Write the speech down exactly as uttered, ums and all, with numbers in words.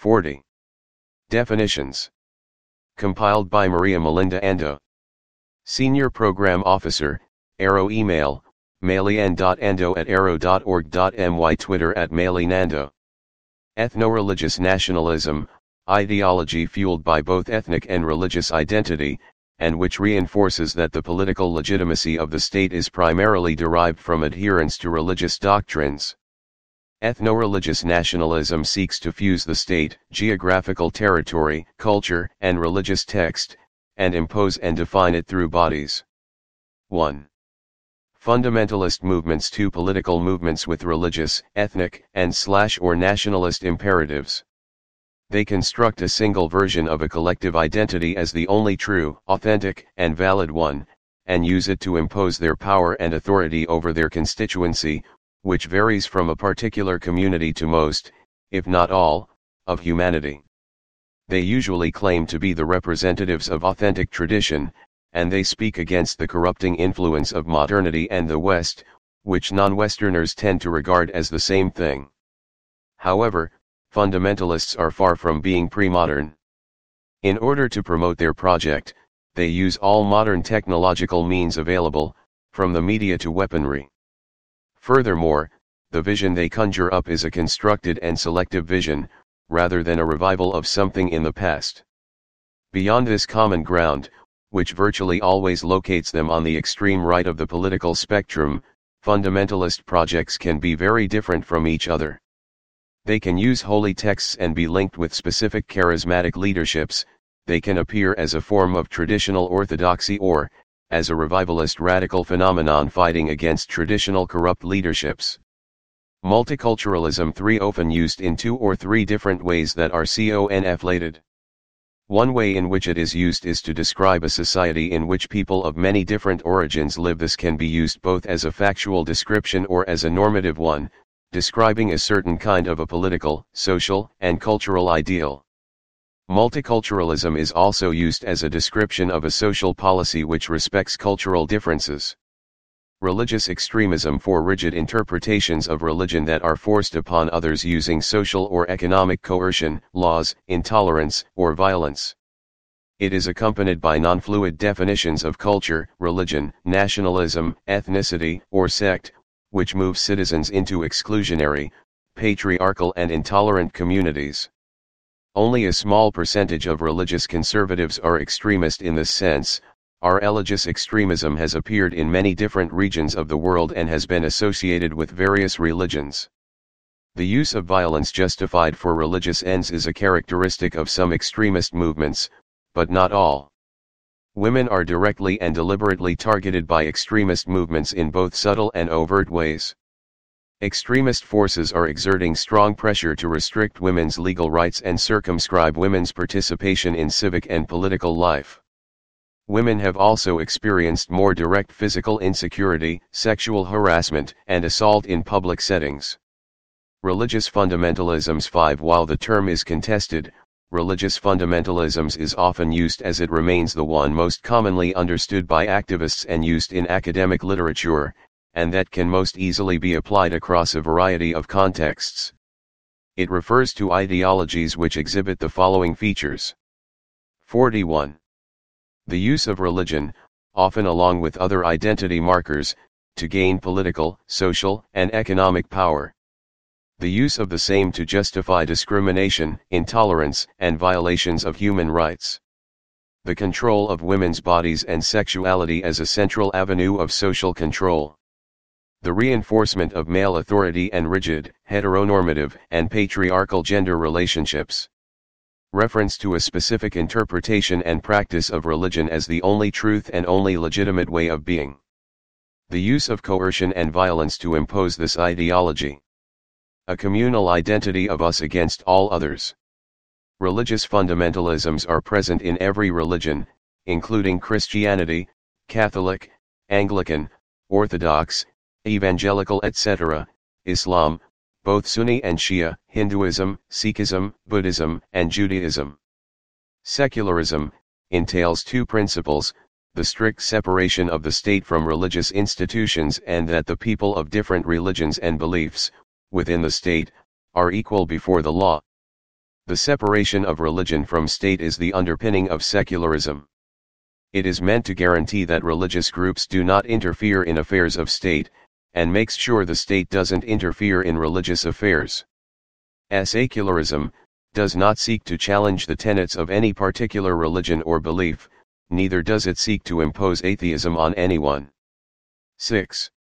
forty. Definitions. Compiled by Maria Melinda Ando. Senior Program Officer, Arrow. Email, mailyn.ando at arrow dot org dot my. Twitter at mailynando. Ethno-religious nationalism, ideology fueled by both ethnic and religious identity, and which reinforces that the political legitimacy of the state is primarily derived from adherence to religious doctrines. Ethno-religious nationalism seeks to fuse the state, geographical territory, culture, and religious text, and impose and define it through bodies. one. Fundamentalist movements. Two political movements with religious, ethnic, and slash or nationalist imperatives. They construct a single version of a collective identity as the only true, authentic, and valid one, and use it to impose their power and authority over their constituency, which varies from a particular community to most, if not all, of humanity. They usually claim to be the representatives of authentic tradition, and they speak against the corrupting influence of modernity and the West, which non-Westerners tend to regard as the same thing. However, fundamentalists are far from being pre-modern. In order to promote their project, they use all modern technological means available, from the media to weaponry. Furthermore, the vision they conjure up is a constructed and selective vision, rather than a revival of something in the past. Beyond this common ground, which virtually always locates them on the extreme right of the political spectrum, fundamentalist projects can be very different from each other. They can use holy texts and be linked with specific charismatic leaderships. They can appear as a form of traditional orthodoxy or, as a revivalist radical phenomenon fighting against traditional corrupt leaderships. Multiculturalism. Three. Often used in two or three different ways that are conflated. One way in which it is used is to describe a society in which people of many different origins live. This can be used both as a factual description or as a normative one, describing a certain kind of a political, social, and cultural ideal. Multiculturalism is also used as a description of a social policy which respects cultural differences. Religious extremism. For rigid interpretations of religion that are forced upon others using social or economic coercion, laws, intolerance, or violence. It is accompanied by non-fluid definitions of culture, religion, nationalism, ethnicity, or sect, which move citizens into exclusionary, patriarchal and intolerant communities. Only a small percentage of religious conservatives are extremist in this sense. Our religious extremism has appeared in many different regions of the world and has been associated with various religions. The use of violence justified for religious ends is a characteristic of some extremist movements, but not all. Women are directly and deliberately targeted by extremist movements in both subtle and overt ways. Extremist forces are exerting strong pressure to restrict women's legal rights and circumscribe women's participation in civic and political life. Women have also experienced more direct physical insecurity, sexual harassment, and assault in public settings. Religious fundamentalisms. Five. While the term is contested, religious fundamentalisms is often used as it remains the one most commonly understood by activists and used in academic literature, and that can most easily be applied across a variety of contexts. It refers to ideologies which exhibit the following features. forty-one. The use of religion, often along with other identity markers, to gain political, social, and economic power. The use of the same to justify discrimination, intolerance, and violations of human rights. The control of women's bodies and sexuality as a central avenue of social control. The reinforcement of male authority and rigid, heteronormative, and patriarchal gender relationships. Reference to a specific interpretation and practice of religion as the only truth and only legitimate way of being. The use of coercion and violence to impose this ideology. A communal identity of us against all others. Religious fundamentalisms are present in every religion, including Christianity, Catholic, Anglican, Orthodox, Evangelical, et cetera, Islam, both Sunni and Shia, Hinduism, Sikhism, Buddhism, and Judaism. Secularism entails two principles: the strict separation of the state from religious institutions, and that the people of different religions and beliefs, within the state, are equal before the law. The separation of religion from state is the underpinning of secularism. It is meant to guarantee that religious groups do not interfere in affairs of state, and makes sure the state doesn't interfere in religious affairs. Secularism does not seek to challenge the tenets of any particular religion or belief, neither does it seek to impose atheism on anyone. six.